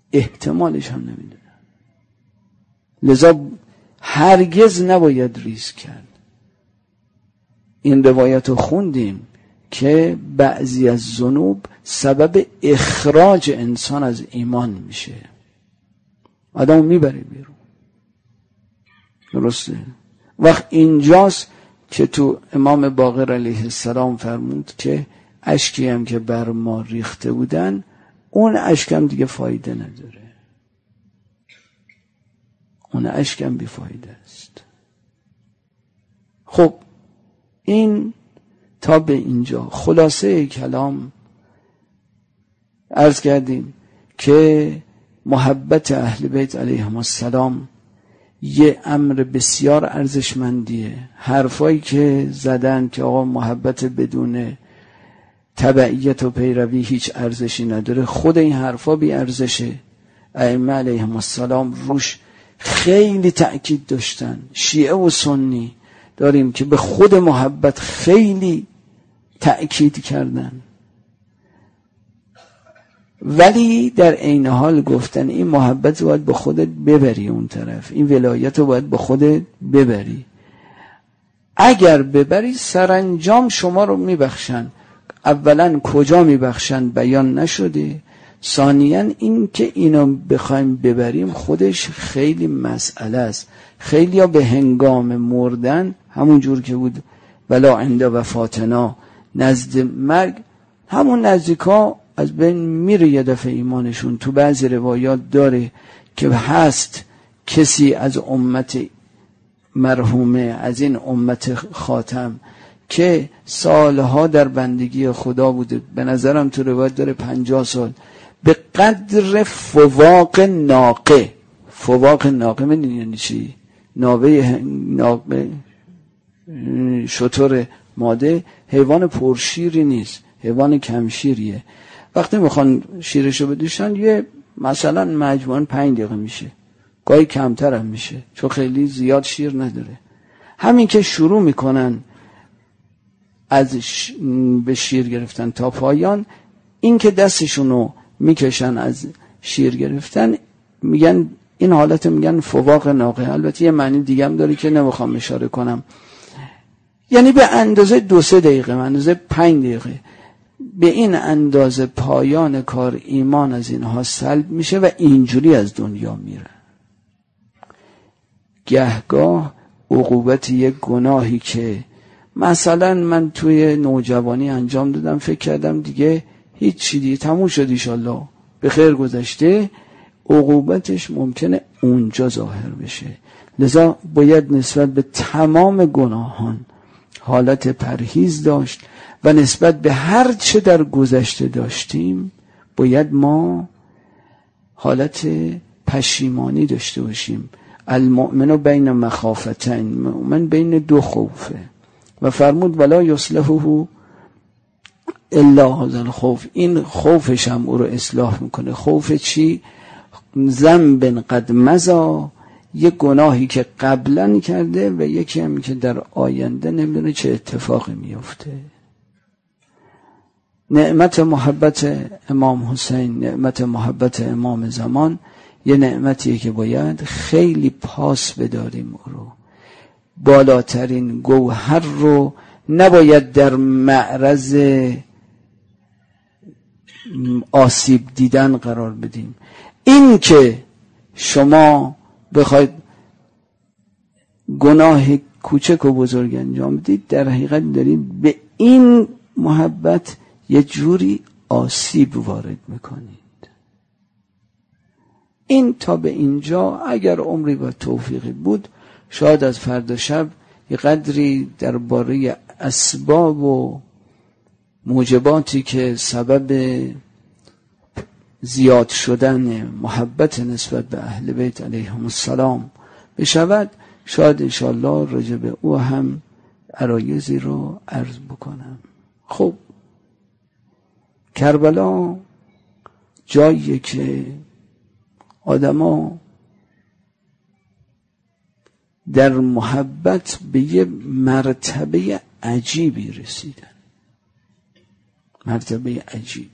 لذا هرگز نباید ریسک کرد. این روایت رو خوندیم که بعضی از ذنوب سبب اخراج انسان از ایمان میشه، آدمو میبره بیرون. درسته؟ وقت اینجاست که تو امام باقر علیه السلام فرمود که اشکی هم که بر ما ریخته بودن، اون اشکم دیگه فایده نداره، اون اشکم بیفایده است. خب این تا به اینجا خلاصه کلام عرض کردیم که محبت اهل بیت علیهم السلام یه امر بسیار ارزشمندیه. حرفایی که زدن که آقا محبت بدون تبعیت و پیروی هیچ ارزشی نداره، خود این حرفا بی ارزشه. ائمه علیهم السلام روش خیلی تأکید داشتن. شیعه و سنی داریم که به خود محبت خیلی تأکید کردن، ولی در عین حال گفتن این محبت رو باید به خودت ببری اون طرف، این ولایت رو باید به خودت ببری. اگر ببری سرانجام شما رو میبخشن. اولا کجا میبخشن بیان نشده، ثانیاً این که اینو بخوایم ببریم خودش خیلی مسئله است. خیلی ها به هنگام مردن همون جور که بود ولا عند وفاتنا، نزد مرگ همون نزدیکا از بین میره یه دفعه ایمانشون. تو بعضی روایات داره که هست کسی از امت مرحومه، از این امت خاتم که سالها در بندگی خدا بوده، به نظرم تو روایت داره 50 سال، به قدر فواق ناقه. فواق ناقه میدونی یعنی چی؟ ناقه شتر ماده حیوان پرشیری نیست، حیوان کمشیریه. وقتی میخوان شیرشو بدوشن یه مثلا مجموعاً 5 دقیقه میشه، گاهی کمتر هم میشه چون خیلی زیاد شیر نداره. همین که شروع میکنن از به شیر گرفتن تا پایان، این که دستشونو میکشن از شیر گرفتن، میگن این حالت میگن فواق ناقه. البته یه معنی دیگه هم داره که نمیخوام اشاره کنم، یعنی به اندازه 2-3 دقیقه، به اندازه 5 دقیقه، به این اندازه پایان کار ایمان از اینها سلب میشه و اینجوری از دنیا میره. گهگاه عقوبت یک گناهی که مثلا من توی نوجوانی انجام دادم، فکر کردم دیگه هیچ چیزی تموم شد انشالله به خیر گذشته، عقوبتش ممکنه اونجا ظاهر بشه. لذا باید نسبت به تمام گناهان حالت پرهیز داشت و نسبت به هر چه در گذشته داشتیم باید ما حالت پشیمانی داشته باشیم. المؤمن بین مخافتین، مؤمن بین 2 خوفه. و فرمود ولا یصلحه الا هذا الخوف، این خوفش هم او رو اصلاح میکنه. خوف چی؟ ذنب قد مضی، یک گناهی که قبلا کرده و یکی هم که در آینده نمیدونه چه اتفاقی میفته. نعمت محبت امام حسین، نعمت محبت امام زمان، یه نعمتیه که باید خیلی پاس بداریم. او رو بالاترین گوهر رو نباید در معرض آسیب دیدن قرار بدیم. این که شما بخواید گناه کوچک و بزرگ انجام بدید، در حقیقت دارید به این محبت یه جوری آسیب وارد میکنید. این تا به اینجا اگر عمری و توفیقی بود، شاید از فردا شب یه قدری درباره اسباب و موجباتی که سبب زیاد شدن محبت نسبت به اهل بیت علیهم السلام بشود، شاید انشاءالله راجع به او هم عرایضی رو عرض بکنم. خب کربلا جاییه که آدما در محبت به یه مرتبه عجیبی رسیدن، مرتبه عجیبی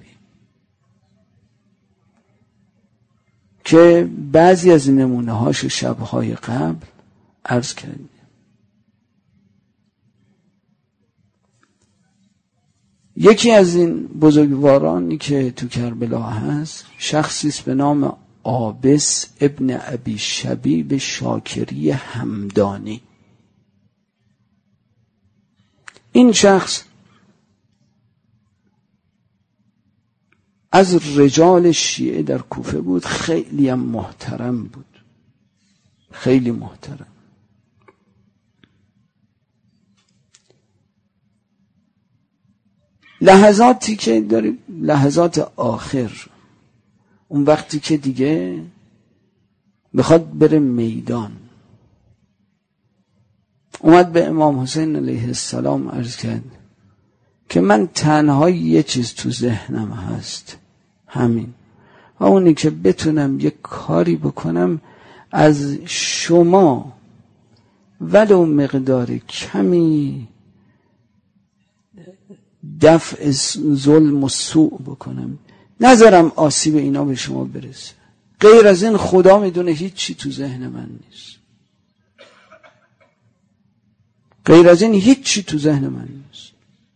که بعضی از نمونه هاشو شبهای قبل عرض کردیم. یکی از این بزرگوارانی که تو کربلا هست شخصی است به نام عابس ابن ابی شبیب شاکری همدانی. این شخص از رجال شیعه در کوفه بود، خیلی هم محترم بود، خیلی محترم. لحظاتی که داریم، لحظات آخر، اون وقتی که دیگه بخواد بره میدان، اومد به امام حسین علیه السلام عرض کرد که من تنها یه چیز تو ذهنم هست، همین و اونی که بتونم یک کاری بکنم از شما ولو مقدار کمی دفع ظلم و سوء بکنم، نذارم آسیب اینا به شما برسه. غیر از این خدا میدونه هیچ چی تو ذهن من نیست. غیر از این هیچ چی تو ذهن من نیست.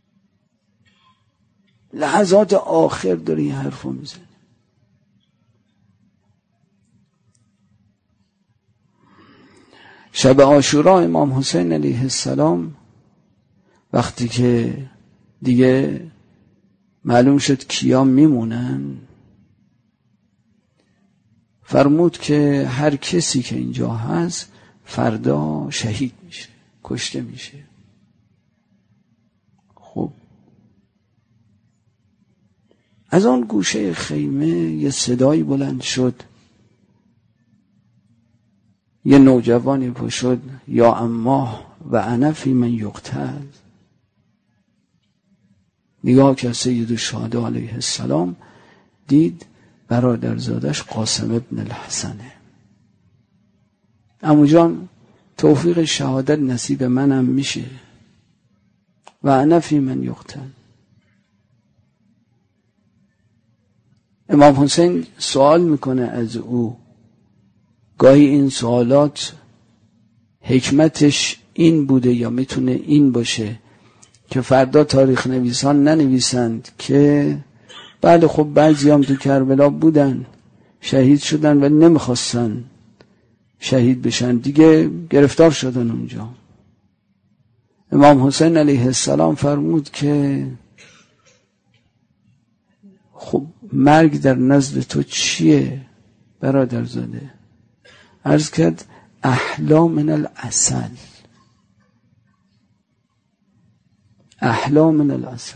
لحظات آخر داره این حرف رو میزنه. شب عاشورا امام حسین علیه السلام وقتی که دیگه معلوم شد کیا میمونن، فرمود که هر کسی که اینجا هست فردا شهید میشه، کشته میشه. خب از آن گوشه خیمه یه صدایی بلند شد، یه نوجوانی پشد یا اما و انا فی من یقتل. نگاه که سید الشهدا علیه السلام دید برادرزادش قاسم ابن الحسنه. عمو جان توفیق شهادت نصیب منم میشه و انا فی من یقتل. امام حسین سوال میکنه از او. گاهی این سوالات حکمتش این بوده یا میتونه این باشه که فردا تاریخ نویسان ننویسند که بله خب بعضی هم تو کربلا بودن شهید شدن و نمیخواستن شهید بشن دیگه گرفتار شدن اونجا. امام حسین علیه السلام فرمود که خب مرگ در نزد تو چیه برادرزاده؟ عرض کرد احلا من العسل، احلا من العسل.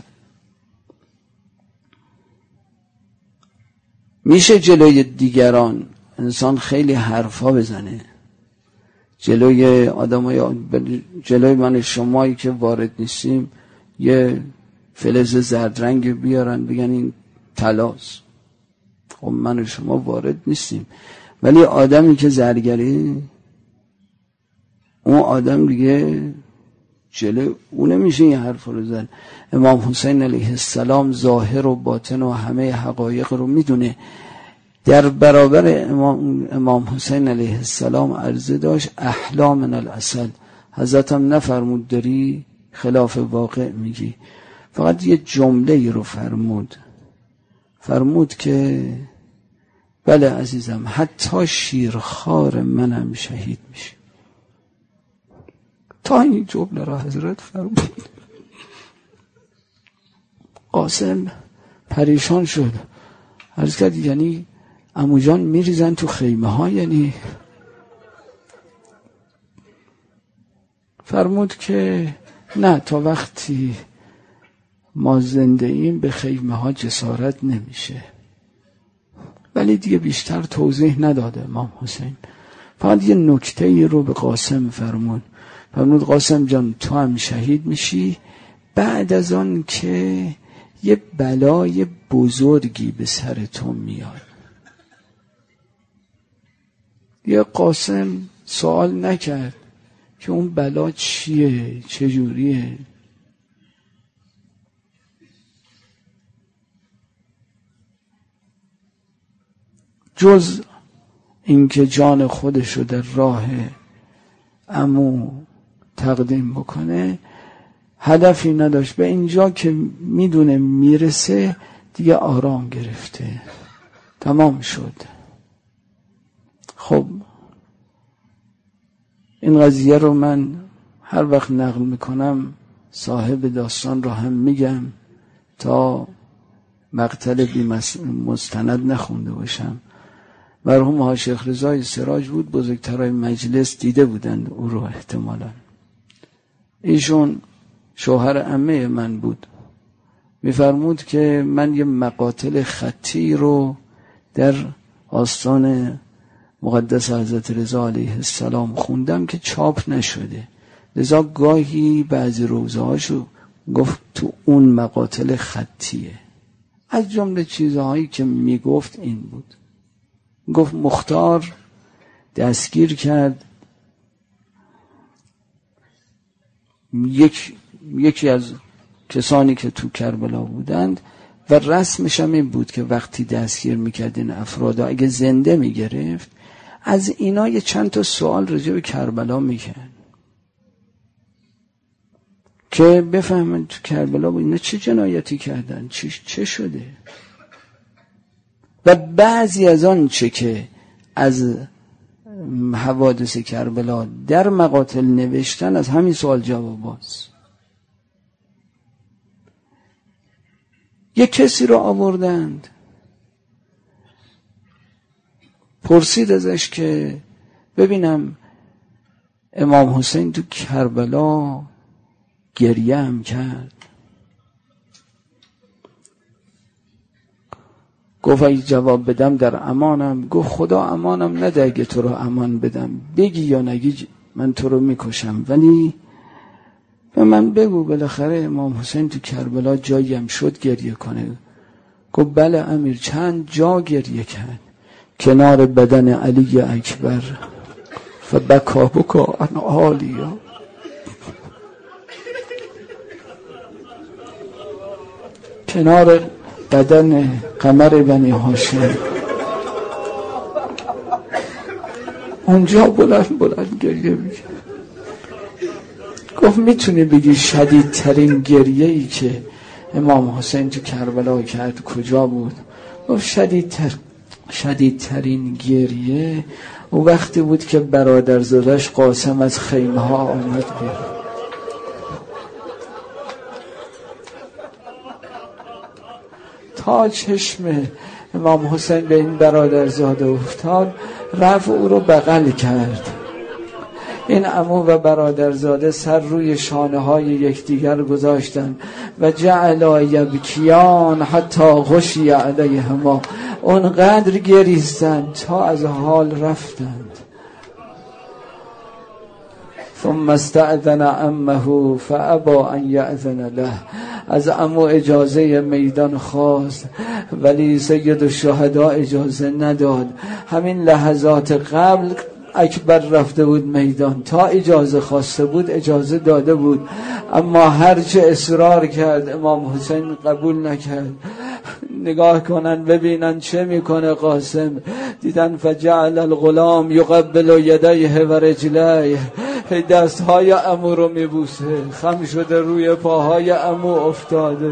میشه جلوی دیگران انسان خیلی حرفا بزنه، جلوی آدمای جلوی من شمایی که وارد نیستیم یه فلز زردرنگ بیارن بگن این طلاست. خب من شما وارد نیستیم، ولی آدمی که زرگری اون آدم دیگه جلوی اون نمیشه این حرف رو زد. امام حسین علیه السلام ظاهر و باطن و همه حقایق رو میدونه. در برابر امام حسین علیه السلام عرضه داشت احلا من العسل. حضرت هم نفرمود داری خلاف واقع میگی، فقط یه جمله رو فرمود که بله عزیزم حتی شیرخوار منم شهید میشه. تا این جمله را حضرت فرمود قاسم پریشان شد، عرض کرد یعنی عمو جان میریزن تو خیمه ها؟ یعنی فرمود که نه، تا وقتی ما زنده ایم به خیمه ها جسارت نمیشه. ولی دیگه بیشتر توضیح نداده امام حسین، فقط یه نکته ای رو به قاسم فرمود قاسم جان تو هم شهید میشی بعد از آن که یه بلای بزرگی به سر تو میاد. یه قاسم سوال نکرد که اون بلا چیه، چجوریه. جز اینکه جان خودشو در راه عمو تقدیم بکنه هدفی نداشت. به اینجا که میدونه میرسه دیگه آرام گرفته، تمام شد. خب این قضیه رو من هر وقت نقل میکنم صاحب داستان رو هم میگم تا مقتل بی مستند نخونده باشم. مرحوم ها شیخ رضای سراج بود، بزرگترای مجلس دیده بودند او رو احتمالا. ایشون شوهر عمه من بود. میفرمود که من یه مقاتل خطی رو در آستان مقدس حضرت رضا علیه السلام خوندم که چاپ نشده، لذا گاهی بعضی روزهاشو گفت تو اون مقاتل خطیه. از جمله چیزهایی که میگفت این بود. گفت مختار دستگیر کرد یکی از کسانی که تو کربلا بودند و رسمش هم این بود که وقتی دستگیر میکرد این افراد اگه زنده میگرفت از اینا یه چند تا سوال راجع به کربلا میکرد که بفهمن تو کربلا اینا چه جنایتی کردن، چه شده. و بعضی از آن چه که از حوادث کربلا در مقاتل نوشتن از همین سوال جواب است. یک کسی رو آوردند، پرسید ازش که ببینم امام حسین تو کربلا گریه هم کرد. گفت اگه جواب بدم در امانم. گفت خدا امانم نده اگه تو رو امان بدم، بگی یا نگی من تو رو میکشم، ولی به من بگو بالاخره امام حسین تو کربلا جایی هم شد گریه کنه. گفت بله امیر، چند جا گریه کرد، کنار بدن علی اکبر فبکا بکا عن عالیا، کنار بدن قمر بنی هاشم، اونجا بلند گریه میکنه. گفت میتونی بگی شدیدترین گریه ای که امام حسین تو کربلا کرد کجا بود؟ گفت شدیدترین گریه او وقتی بود که برادرزادش قاسم از خیمه ها آمد بود. تا چشم امام حسین به این برادرزاده افتاد، رفت او رو بغل کرد. این عمو و برادرزاده سر روی شانه های یکدیگر گذاشتن و جعلا یبکیان حتی غشی علیهما، اونقدر گریستند تا از حال رفتند. ثم استأذن عمه فابى ان یأذن له، از عمو اجازه میدان خواست ولی سید الشهدا اجازه نداد. همین لحظات قبل اکبر رفته بود میدان، تا اجازه خواسته بود اجازه داده بود، اما هرچه اصرار کرد امام حسین قبول نکرد. نگاه کنن ببینن چه میکنه قاسم. دیدن فجعل الغلام یقبل یدیه و رجلیه، دستهای عمو رو میبوسه، خم شده روی پاهای عمو افتاده.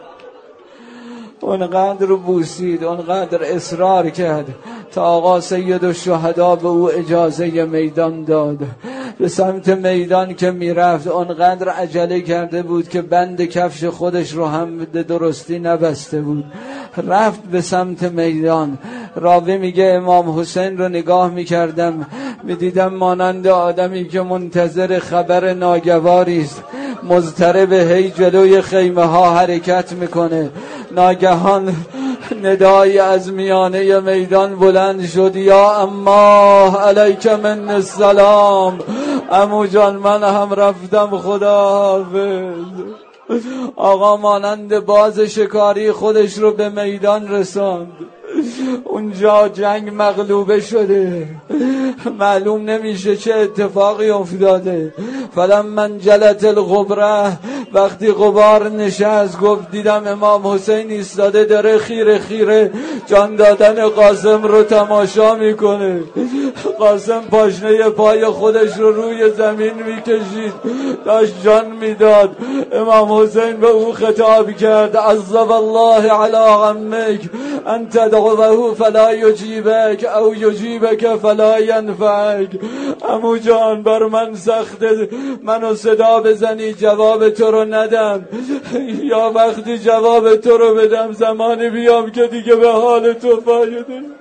اونقدر رو بوسید، اونقدر اصرار کرد تا آقا سید الشهدا به او اجازه میدان داد. به سمت میدان که میرفت اونقدر عجله کرده بود که بند کفش خودش رو هم درستی نبسته بود. رفت به سمت میدان. راوی میگه امام حسین رو نگاه میکردم میدیدم مانند آدمی که منتظر خبر ناگواری است، مضطرب هی جلوی خیمه ها حرکت میکنه. ناگهان ندایی از میانه میدان بلند شد، یا اما علیک من السلام، عمو جان من هم رفتم، خدا حافظ. آقا مانند باز شکاری خودش رو به میدان رساند. اونجا جنگ مغلوبه شده، معلوم نمیشه چه اتفاقی افتاده. فلما انجلت الغبره، وقتی غبار نشست گفت دیدم امام حسین ایستاده داره خیره خیره جان دادن قاسم رو تماشا میکنه. قاسم پاشنه پای خودش رو روی زمین میکشید، داشت جان میداد. امام حسین به او خطاب کرد عذب الله علی عمک ان تدعوه فلا یجیبک او یجیبک فلا ینفعک. عمو جان بر من سخته منو صدا بزنی جواب تو رو ندم، یا وقتی جواب تو رو بدم زمانی بیام که دیگه به حال تو فایده.